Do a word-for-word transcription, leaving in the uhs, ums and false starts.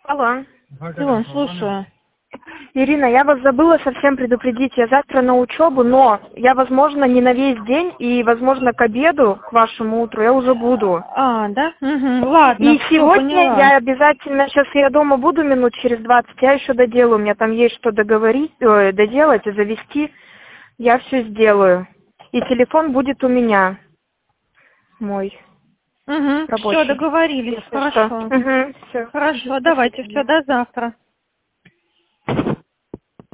Алло. Алло, слушаю. Ирина, я вас забыла совсем предупредить. Я завтра на учебу, но я, возможно, не на весь день, и, возможно, к обеду, к вашему утру, я уже буду. А, да? Угу, ладно, И всё, сегодня поняла. я обязательно, сейчас я дома буду минут через двадцать, я еще доделаю, у меня там есть что договорить, ой, доделать и завести. Я все сделаю. И телефон будет у меня, мой Угу, рабочий. все, договорились, Если что. хорошо. Угу, все. Хорошо, давайте, все, до завтра.